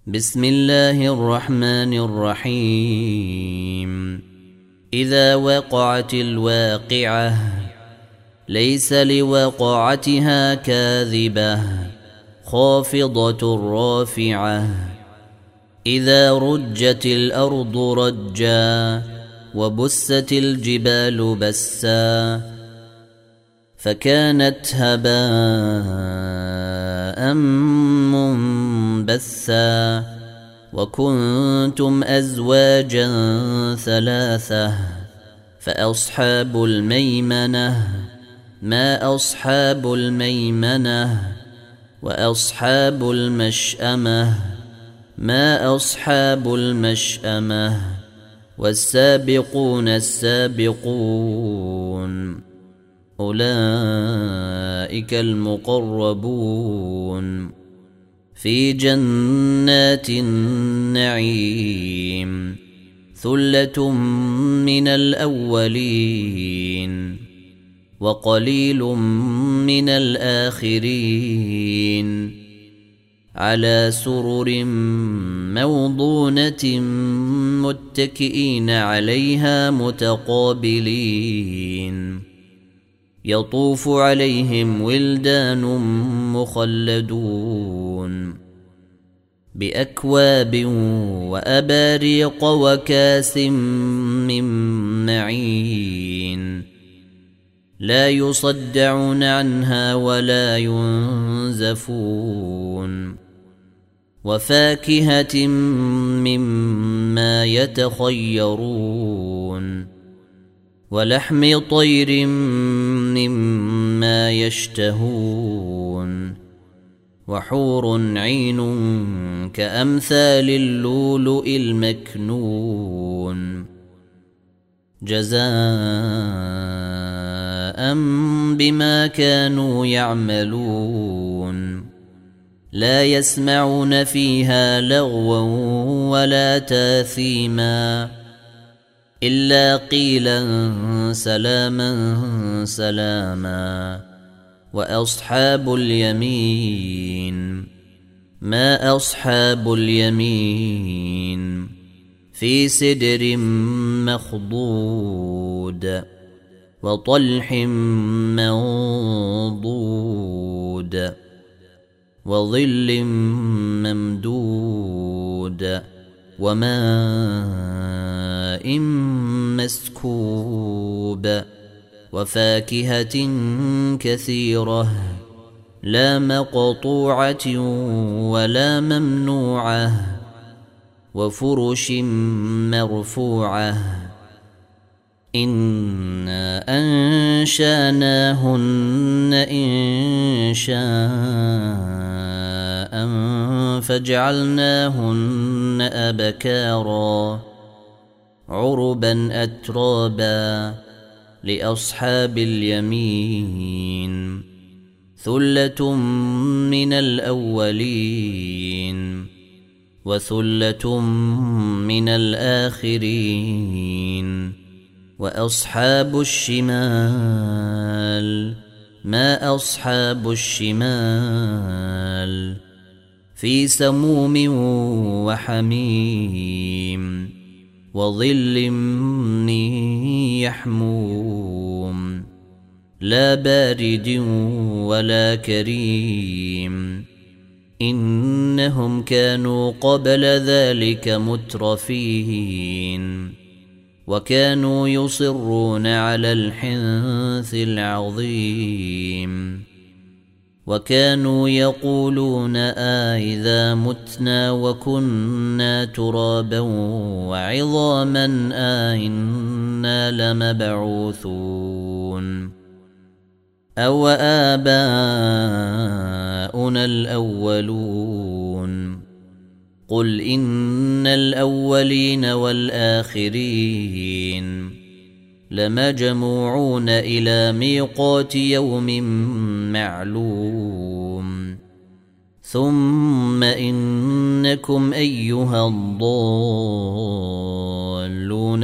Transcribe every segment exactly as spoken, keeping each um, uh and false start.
بسم الله الرحمن الرحيم إذا وقعت الواقعة ليس لوقعتها كاذبة خافضة رافعة إذا رجت الأرض رجا وبست الجبال بسا فكانت هباء منبثا وكنتم أزواجا ثلاثة فأصحاب الميمنة ما أصحاب الميمنة وأصحاب المشأمة ما أصحاب المشأمة والسابقون السابقون أولئك المقربون في جنات النعيم ثلة من الأولين وقليل من الآخرين على سرر موضونة متكئين عليها متقابلين يطوف عليهم ولدان مخلدون بأكواب وأباريق وكاس من معين لا يصدعون عنها ولا ينزفون وفاكهة مما يتخيرون ولحم طير مما يشتهون وحور عين كأمثال اللؤلؤ المكنون جزاء بما كانوا يعملون لا يسمعون فيها لغوا ولا تاثيما إلا قيلا سلاما سلاما وأصحاب اليمين ما أصحاب اليمين في سدر مخضود وطلح منضود وظل ممدود وماء مسكوب وفاكهة كثيرة لا مقطوعة ولا ممنوعة وفرش مرفوعة إنا أنشاناهن إن شاء فجعلناهن أبكارا عربا أترابا لأصحاب اليمين ثلة من الأولين وثلة من الآخرين وأصحاب الشمال ما أصحاب الشمال في سموم وحميم وظل من يحموم لا بارد ولا كريم إنهم كانوا قبل ذلك مترفين وكانوا يصرون على الحنث العظيم وكانوا يقولون آئذا متنا وكنا ترابا وعظاما آئنا لمبعوثون أو آباؤنا الأولون قل إن الأولين والآخرين لمجموعون إلى ميقات يوم معلوم ثم إنكم أيها الضالون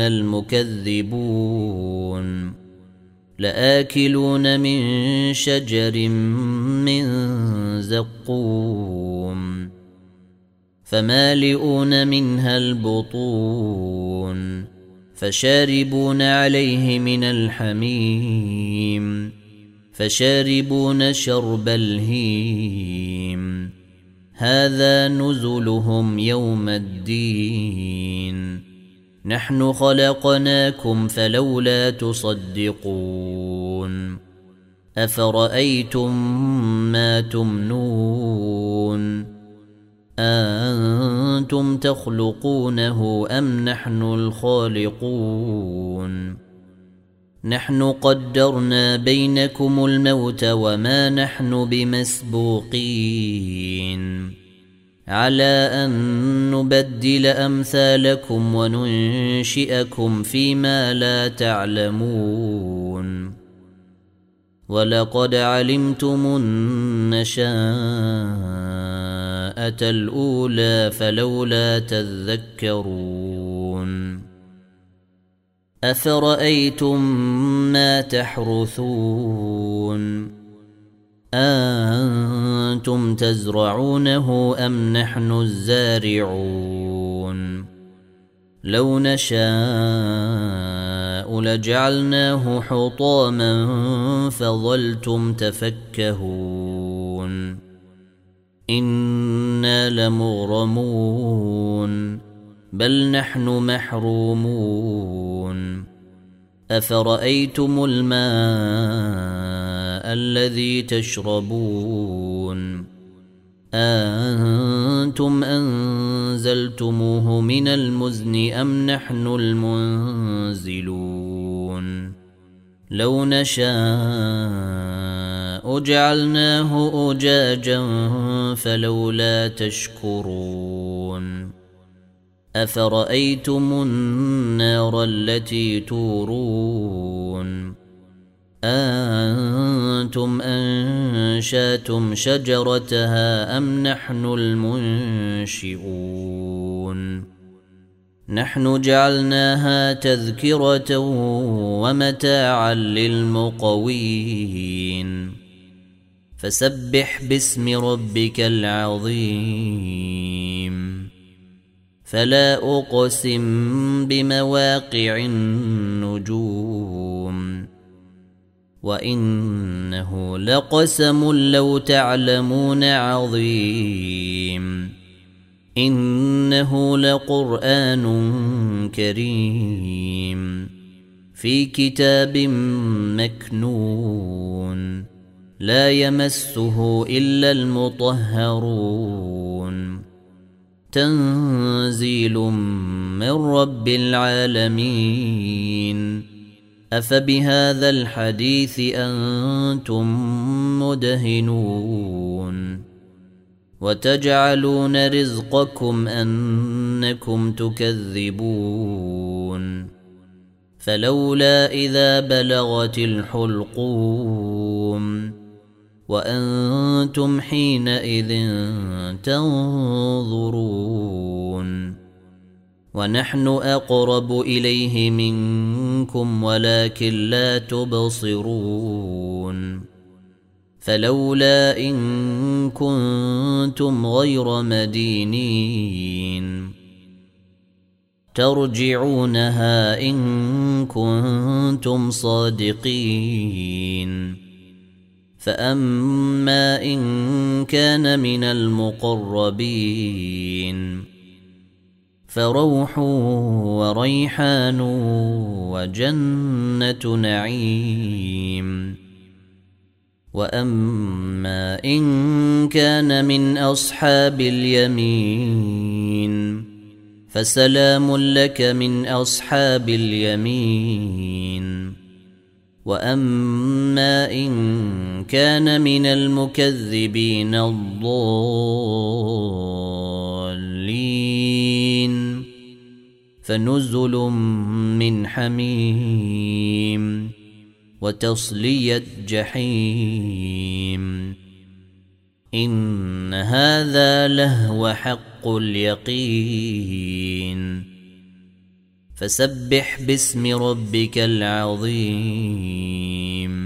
المكذبون لآكلون من شجر من زقوم فمالئون منها البطون فشاربون عليه من الحميم فشاربون شرب الهيم هذا نزلهم يوم الدين نحن خلقناكم فلولا تصدقون أفرأيتم ما تمنون أأنتم تخلقونه أم نحن الخالقون نحن قدرنا بينكم الموت وما نحن بمسبوقين على أن نبدل أمثالكم وننشئكم فيما لا تعلمون ولقد علمتم النشاءة الأولى فلولا تذكرون أفرأيتم ما تحرثون أأنتم تزرعونه أم نحن الزارعون لو نشاء لجعلناه حطاما فظلتم تفكهون إنا لمغرمون بل نحن محرومون أفرأيتم الماء الذي تشربون أأنتم أنزلتموه من المزن أم نحن المنزلون لو نشاء جعلناه أجاجا فلولا تشكرون أفرأيتم النار التي تورون أأنتم أنشأتم شجرتها أم نحن المنشئون نحن جعلناها تذكرة ومتاعا للمقوين فسبح باسم ربك العظيم فلا أقسم بمواقع النجوم وإنه لقسم لو تعلمون عظيم إنه لقرآن كريم في كتاب مكنون لا يمسه إلا المطهرون تنزيل من رب العالمين أفبهذا الحديث أنتم مدهنون وتجعلون رزقكم أنكم تكذبون فلولا إذا بلغت الحلقوم وأنتم حينئذ تنظرون ونحن أقرب إليه منكم ولكن لا تبصرون فلولا إن كنتم غير مدينين ترجعونها إن كنتم صادقين فأما إن كان من المقربين فروح وريحان وجنة نعيم وأما إن كان من أصحاب اليمين فسلام لك من أصحاب اليمين وأما إن كان من المكذبين الضالين فنزل من حميم وتصلية جحيم إن هذا لهو حق اليقين فسبح باسم ربك العظيم